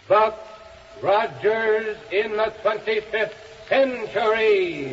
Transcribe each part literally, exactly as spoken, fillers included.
Buck Rogers in the twenty-fifth century.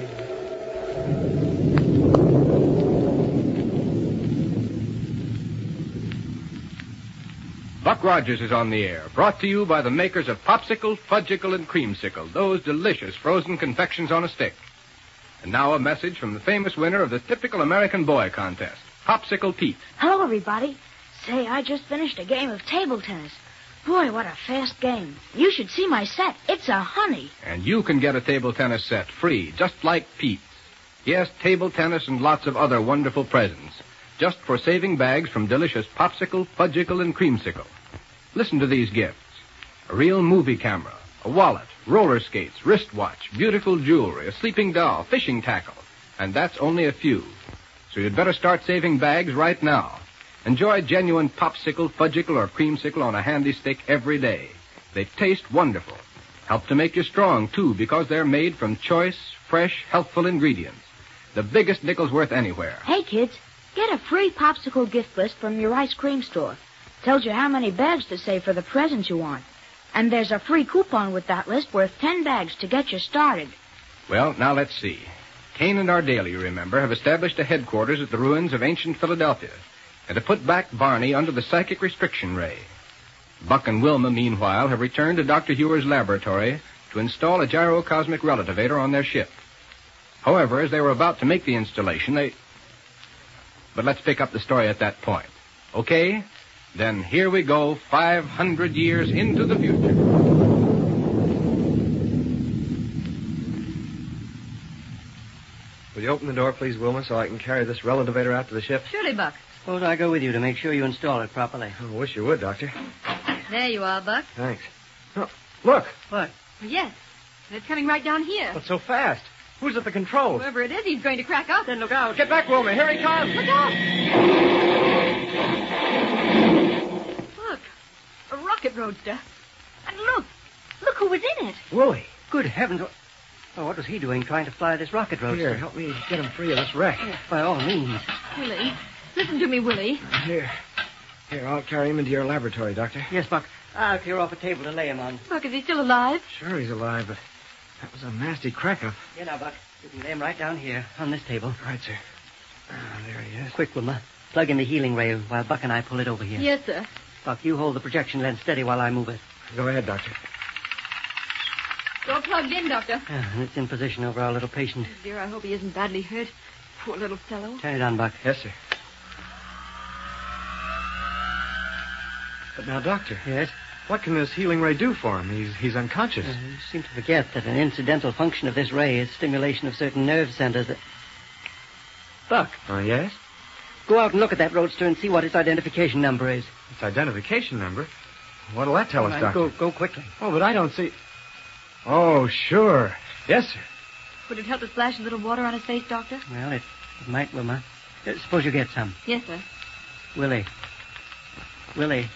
Buck Rogers is on the air, brought to you by the makers of Popsicle, Fudgicle, and Creamsicle, those delicious frozen confections on a stick. And now a message from the famous winner of the typical American boy contest, Popsicle Pete. Hello, everybody. Say, I just finished a game of table tennis. Boy, what a fast game. You should see my set. It's a honey. And you can get a table tennis set free, just like Pete's. Yes, table tennis and lots of other wonderful presents, just for saving bags from delicious Popsicle, Fudgicle, and Creamsicle. Listen to these gifts. A real movie camera, a wallet, roller skates, wristwatch, beautiful jewelry, a sleeping doll, fishing tackle. And that's only a few. So you'd better start saving bags right now. Enjoy genuine Popsicle, Fudgicle, or Creamsicle on a handy stick every day. They taste wonderful. Help to make you strong, too, because they're made from choice, fresh, healthful ingredients. The biggest nickel's worth anywhere. Hey, kids, get a free Popsicle gift list from your ice cream store. Tells you how many bags to save for the presents you want. And there's a free coupon with that list worth ten bags to get you started. Well, now let's see. Kane and Ardale, you remember, have established a headquarters at the ruins of ancient Philadelphia, and to put back Barney under the psychic restriction ray. Buck and Wilma, meanwhile, have returned to Doctor Hewer's laboratory to install a gyrocosmic relativator on their ship. However, as they were about to make the installation, they... But let's pick up the story at that point. Okay? Then here we go, five hundred years into the future. Will you open the door, please, Wilma, so I can carry this relativator out to the ship? Surely, Buck. Suppose I go with you to make sure you install it properly. I wish you would, Doctor. There you are, Buck. Thanks. Oh, look. What? Yes. It's coming right down here. What's so fast? Who's at the controls? Whoever it is, he's going to crack up. Then look out. Get back, Wilma. Here he comes. Look out! Look. A rocket roadster. And look. Look who was in it. Willie. Good heavens. Oh, what was he doing trying to fly this rocket roadster? Here, help me get him free of this wreck. Yes, by all means. Willie. Listen to me, Willie. Here. Here, I'll carry him into your laboratory, Doctor. Yes, Buck. I'll clear off a table to lay him on. Buck, is he still alive? Sure he's alive, but that was a nasty crack-up. Here now, Buck. You can lay him right down here on this table. Right, sir. Ah, there he is. Quick, Wilma. Plug in the healing ray while Buck and I pull it over here. Yes, sir. Buck, you hold the projection lens steady while I move it. Go ahead, Doctor. It's all plugged in, Doctor. Yeah, and it's in position over our little patient. Oh, dear, I hope he isn't badly hurt. Poor little fellow. Turn it on, Buck. Yes, sir. But now, Doctor. Yes? What can this healing ray do for him? He's he's unconscious. Uh, you seem to forget that an incidental function of this ray is stimulation of certain nerve centers that... Buck. Oh, yes? Go out and look at that roadster and see what its identification number is. Its identification number? What'll that tell All us, right, Doctor? Go, go quickly. Oh, but I don't see... Oh, sure. Yes, sir. Would it help to splash a little water on his face, Doctor? Well, it, it might, Wilma. Uh, suppose you get some. Yes, sir. Willie. Willie.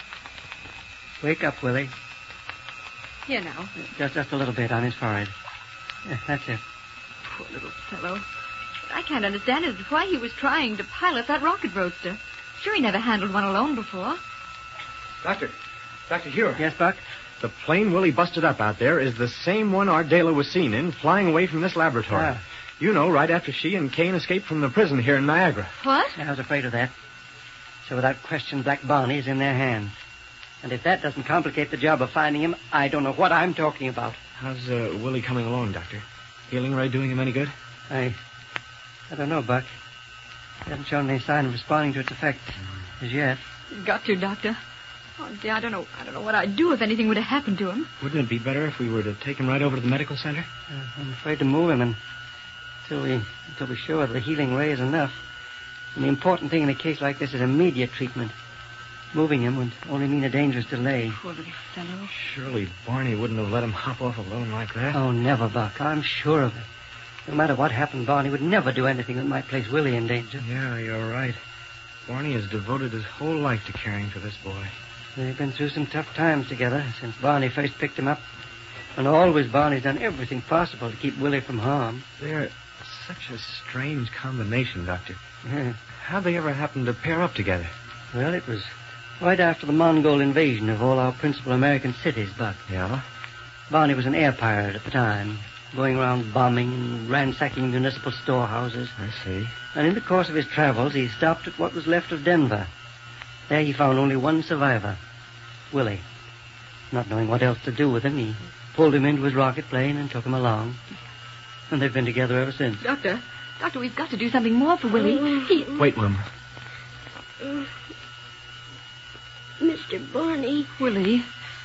Wake up, Willie. Here now. Just, just a little bit on his forehead. Yeah, that's it. Poor little fellow. I can't understand is why he was trying to pilot that rocket roadster. Sure, he never handled one alone before. Doctor. Doctor Hewer. Yes, Buck? The plane Willie busted up out there is the same one Ardela was seen in, flying away from this laboratory. Ah. You know, right after she and Kane escaped from the prison here in Niagara. What? I was afraid of that. So without question, Black Barney is in their hands. And if that doesn't complicate the job of finding him, I don't know what I'm talking about. How's uh, Willie coming along, Doctor? Healing ray doing him any good? I... I don't know, Buck. He hasn't shown any sign of responding to its effects as yet. He's got to, Doctor. Oh, dear, I don't know. I don't know what I'd do if anything were to happen to him. Wouldn't it be better if we were to take him right over to the medical center? Uh, I'm afraid to move him and until we until we're sure the healing ray is enough. And the important thing in a case like this is immediate treatment. Moving him would only mean a dangerous delay. Poor little fellow. Surely Barney wouldn't have let him hop off alone like that. Oh, never, Buck. I'm sure of it. No matter what happened, Barney would never do anything that might place Willie in danger. Yeah, you're right. Barney has devoted his whole life to caring for this boy. They've been through some tough times together since Barney first picked him up. And always Barney's done everything possible to keep Willie from harm. They're such a strange combination, Doctor. Yeah. How'd they ever happen to pair up together? Well, it was Right after the Mongol invasion of all our principal American cities, Buck. Yeah? Barney was an air pirate at the time, going around bombing and ransacking municipal storehouses. I see. And in the course of his travels, he stopped at what was left of Denver. There he found only one survivor, Willie. Not knowing what else to do with him, he pulled him into his rocket plane and took him along. And they've been together ever since. Doctor, Doctor, we've got to do something more for Willie. He... Wait, Wilma. Uh, Mister Barney. Willie.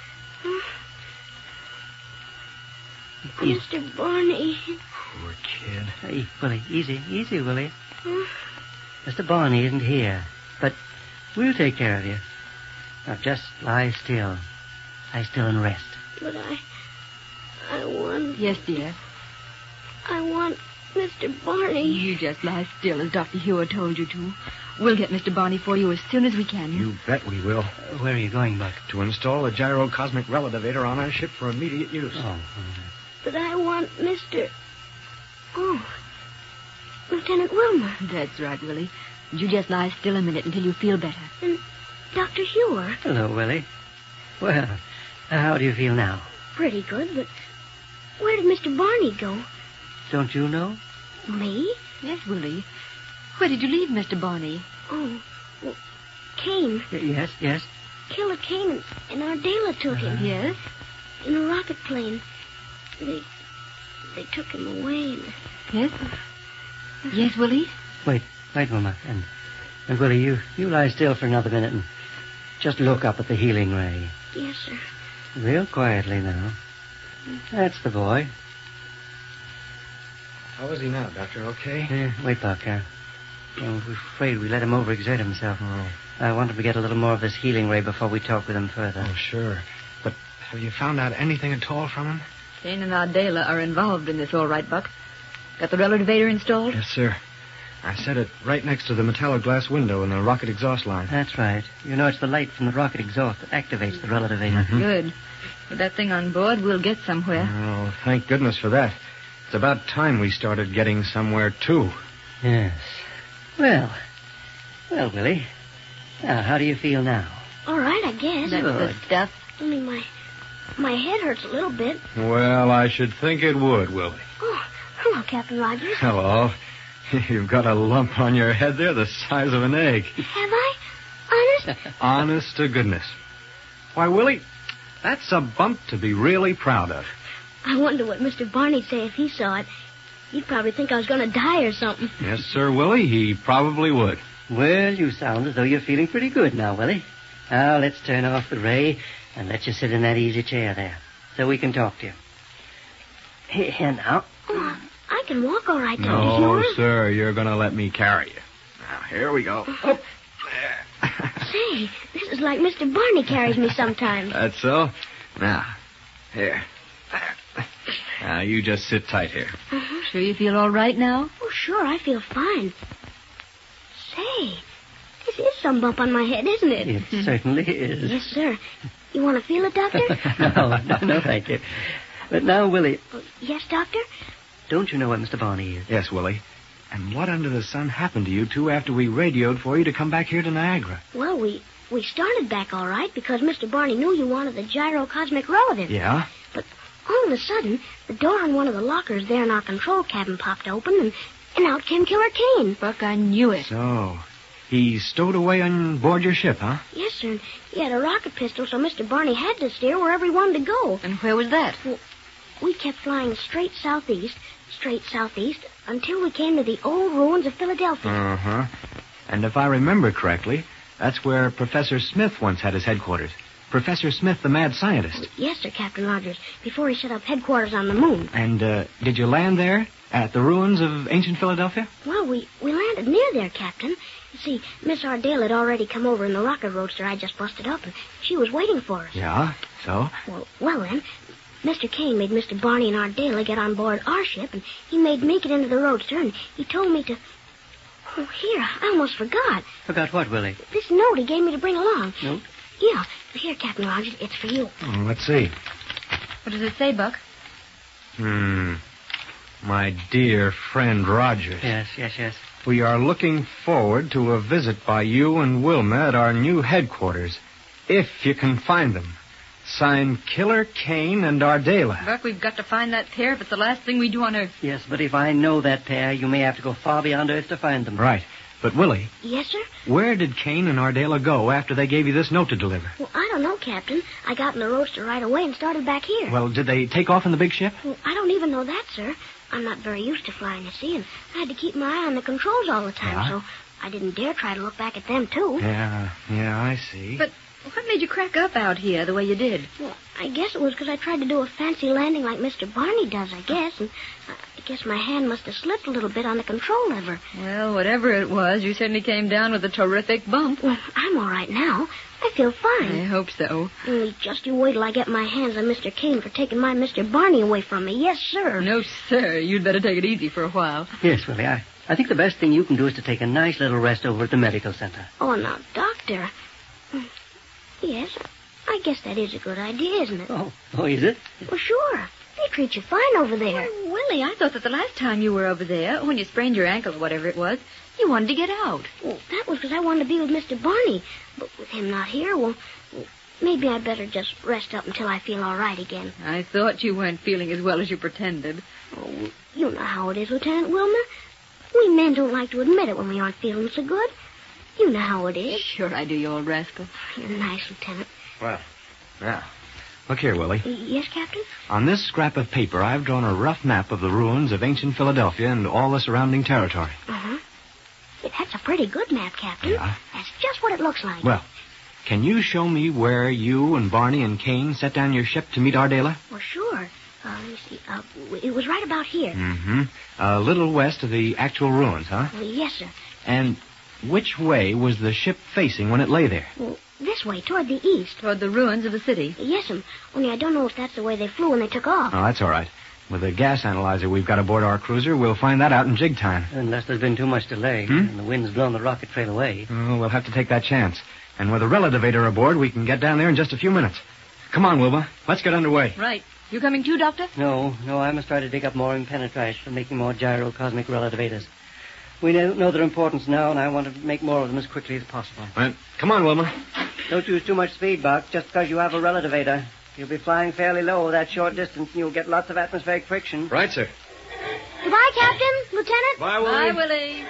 Mister Barney. Poor kid. Hey, Willie, easy, easy, Willie. Mister Barney isn't here, but we'll take care of you. Now, just lie still. Lie still and rest. But I... I want... Yes, dear. I want Mister Barney. You just lie still, as Doctor Hewer told you to. We'll get Mister Barney for you as soon as we can. You bet we will. Uh, where are you going, Buck? To install a gyrocosmic relativator on our ship for immediate use. Oh, But I want Mister... Oh, Lieutenant Wilmer. That's right, Willie. You just lie still a minute until you feel better. And Doctor Hewer. hello, Willie. Well, how do you feel now? Pretty good, but where did Mister Barney go? Don't you know? Me? Yes, Willie. Where did you leave Mister Barney? Oh, well, Kane. Y- yes, yes. Killer Kane and, and Ardela took him. Yes? In a rocket plane. They... They took him away. And... Yes? Yes, Willie? Wait, wait, Wilma. And, and Willie, you, you lie still for another minute and just look up at the healing ray. Yes, sir. Real quietly now. That's the boy. How is he now, Doctor? Okay? Uh, wait, Buck. Uh, I'm afraid we let him overexert himself. Oh. I want him to get a little more of this healing ray before we talk with him further. Oh, sure. But have you found out anything at all from him? Kane and Ardela are involved in this, all right, Buck. Got the relativator installed? Yes, sir. I set it right next to the metallic glass window in the rocket exhaust line. That's right. You know, it's the light from the rocket exhaust that activates the relativator. Mm-hmm. Good. With that thing on board, we'll get somewhere. Oh, thank goodness for that. It's about time we started getting somewhere, too. Yes. Well, well, Willie. Now, how do you feel now? All right, I guess. That's the stuff. Only my... My head hurts a little bit. Well, I should think it would, Willie. Oh, hello, Captain Rogers. Hello. You've got a lump on your head there the size of an egg. Have I? Honest? Honest to goodness. Why, Willie, that's a bump to be really proud of. I wonder what Mister Barney'd say if he saw it. He'd probably think I was going to die or something. Yes, sir, Willie, he probably would. Well, you sound as though you're feeling pretty good now, Willie. Now, let's turn off the ray and let you sit in that easy chair there so we can talk to you. Here now. Oh, I can walk all right, Doctor No, Hewer. sir, you're going to let me carry you. Now, here we go. Up there. Say, this is like Mister Barney carries me sometimes. That's so. Now, here. There. Now, you just sit tight here. Uh-huh. Sure you feel all right now? Oh, sure, I feel fine. Say, this is some bump on my head, isn't it? It certainly is. Yes, sir. You want to feel it, Doctor? no, no, no, thank you. But now, Willie, Oh, yes, Doctor? don't you know what Mister Barney is? Yes, Willie. And what under the sun happened to you two after we radioed for you to come back here to Niagara? Well, we, we started back all right because Mister Barney knew you wanted the gyrocosmic relative. Yeah? But all of a sudden, the door in one of the lockers there in our control cabin popped open, and, and out came Killer Kane. Buck, I knew it. So, he stowed away on board your ship, huh? Yes, sir. And he had a rocket pistol, so Mister Barney had to steer wherever he wanted to go. And where was that? We kept flying straight southeast, straight southeast, until we came to the old ruins of Philadelphia. Uh-huh. And if I remember correctly, that's where Professor Smith once had his headquarters. Professor Smith, the mad scientist. Yes, sir, Captain Rogers, before he set up headquarters on the moon. And, uh, did you land there? At the ruins of ancient Philadelphia? Well, we, we landed near there, Captain. You see, Miss Ardale had already come over in the rocket roadster I just busted up, and she was waiting for us. Yeah, so? Well, well then, Mister Kane made Mister Barney and Ardale get on board our ship, and he made me get into the roadster, and he told me to... Oh, here, I almost forgot. Forgot what, Willie? This note he gave me to bring along. Note? Yeah, here, Captain Rogers, it's for you. Oh, let's see. What does it say, Buck? Hmm. My dear friend Rogers. Yes, yes, yes. We are looking forward to a visit by you and Wilma at our new headquarters. If you can find them. Signed Killer Kane and Ardela. Buck, we've got to find that pair if it's the last thing we do on Earth. Yes, but if I know that pair, you may have to go far beyond Earth to find them. Right. But, Willie, Yes, sir? where did Kane and Ardela go after they gave you this note to deliver? Well, I don't know, Captain. I got in the roadster right away and started back here. Well, did they take off in the big ship? Well, I don't even know that, sir. I'm not very used to flying, you see, and I had to keep my eye on the controls all the time, Yeah? so I didn't dare try to look back at them, too. Yeah, yeah, I see. But what made you crack up out here the way you did? Well, I guess it was because I tried to do a fancy landing like Mister Barney does, I guess, and I guess my hand must have slipped a little bit on the control lever. Well, whatever it was, you certainly came down with a terrific bump. Well, I'm all right now. I feel fine. I hope so. Only just you wait till I get my hands on Mister Kane for taking my Mister Barney away from me. Yes, sir. No, sir. You'd better take it easy for a while. Yes, Willie, I, I think the best thing you can do is to take a nice little rest over at the medical center. Oh, now, Doctor. Yes, I guess that is a good idea, isn't it? Oh, oh, is it? Well, sure. They treat you fine over there. Well, Willie, I thought that the last time you were over there, when you sprained your ankle or whatever it was, you wanted to get out. Well, that was because I wanted to be with Mister Barney. But with him not here, well, maybe I'd better just rest up until I feel all right again. I thought you weren't feeling as well as you pretended. Oh, you know how it is, Lieutenant Wilmer. We men don't like to admit it when we aren't feeling so good. You know how it is. Sure I do, you old rascal. You're nice, Lieutenant. Well, now, look here, Willie. Yes, Captain? On this scrap of paper, I've drawn a rough map of the ruins of ancient Philadelphia and all the surrounding territory. Uh-huh. Yeah, that's a pretty good map, Captain. Yeah? That's just what it looks like. Well, can you show me where you and Barney and Kane set down your ship to meet Ardela? Well, sure. Uh, let me see. Uh, it was right about here. Mm-hmm. A little west of the actual ruins, huh? Well, yes, sir. And which way was the ship facing when it lay there? Well, this way, toward the east. Toward the ruins of the city. Yes, sir. Only I don't know if that's the way they flew when they took off. Oh, that's all right. With the gas analyzer we've got aboard our cruiser, we'll find that out in jig time. Unless there's been too much delay, Hmm? and the wind's blown the rocket trail away. Oh, we'll have to take that chance. And with a relativator aboard, we can get down there in just a few minutes. Come on, Wilma. Let's get underway. Right. You coming too, Doctor? No, no, I must try to dig up more impenetrites for making more gyrocosmic relativators. We know, know their importance now, and I want to make more of them as quickly as possible. Well, come on, Wilma. Don't use too much speed, Buck, just because you have a relativator. You'll be flying fairly low that short distance, and you'll get lots of atmospheric friction. Right, sir. Goodbye, Captain, Lieutenant. Bye, Bye, Willie.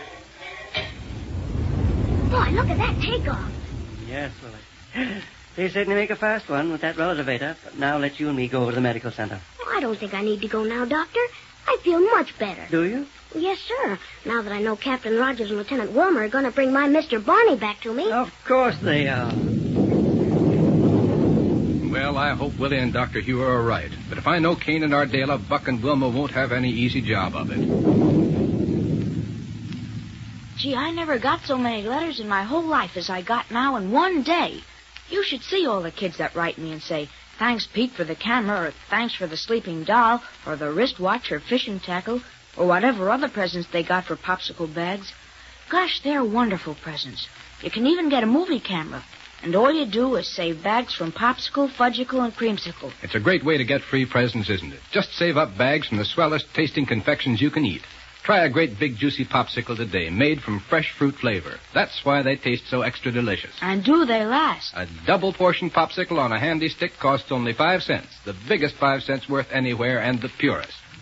Boy, look at that takeoff. Yes, Willie. They certainly make a fast one with that relativator, but now let you and me go over to the medical center. Oh, I don't think I need to go now, Doctor. I feel much better. Do you? Yes, sir. Now that I know Captain Rogers and Lieutenant Wilmer are going to bring my Mister Barney back to me. Of course they are. Well, I hope Willie and Doctor Hugh are right. But if I know Kane and Ardela, Buck and Wilma won't have any easy job of it. Gee, I never got so many letters in my whole life as I got now in one day. You should see all the kids that write me and say, thanks, Pete, for the camera, or thanks for the sleeping doll, or the wristwatch, or fishing tackle, or whatever other presents they got for popsicle bags. Gosh, they're wonderful presents. You can even get a movie camera. And all you do is save bags from Popsicle, Fudgicle, and Creamsicle. It's a great way to get free presents, isn't it? Just save up bags from the swellest tasting confections you can eat. Try a great big juicy popsicle today, made from fresh fruit flavor. That's why they taste so extra delicious. And do they last? A double portion popsicle on a handy stick costs only five cents. The biggest five cents worth anywhere and the purest.